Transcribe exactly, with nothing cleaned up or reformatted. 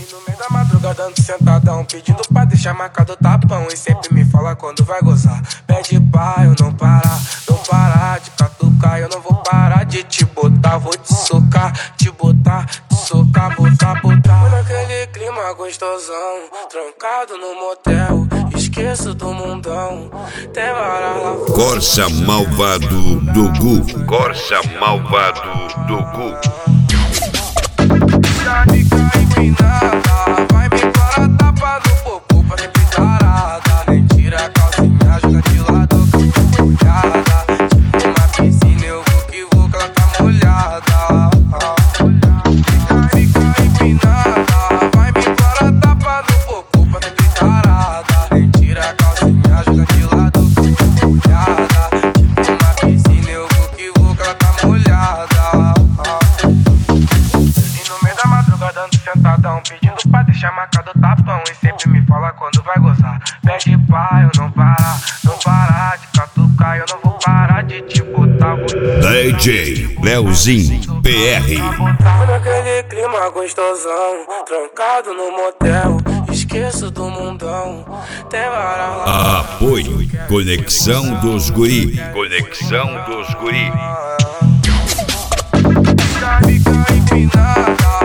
no meio da madrugada ando sentadão, pedindo pra deixar marcado o tapão. E sempre me fala quando vai gozar. Pede pra eu não parar, não parar de catucar. Eu não vou parar de te botar, vou te socar, te botar, te socar, botar, botar. Foi naquele clima gostosão, trancado no motel, esqueço do mundão. Tem vara lá fora. Corsa malvado do Gu. Corsa malvado do Gu. Já fica empinada, vai me para tapa no popô pra sempre tarada. Nem tira a calcinha, joga de lado com molhada. Tipo uma piscina, eu vou que vou que ela tá molhada. Já fica empinada, vai me para tapa no popô pra sempre tarada. Nem tira a calcinha, joga de lado com molhada. Tipo uma piscina, eu vou que vou que ela tá molhada. Dando sentadão, pedindo pra deixar marcado o tapão. E sempre me fala quando vai gozar. Pede pra eu não parar, não parar de catucar. Eu não vou parar de te botar, vou... D J Leozinho P R. Foi naquele clima gostosão, trancado no motel, esqueço do mundão. Tem vara lá. Apoio Conexão dos Guri. Conexão dos Guri. Já fica empinada,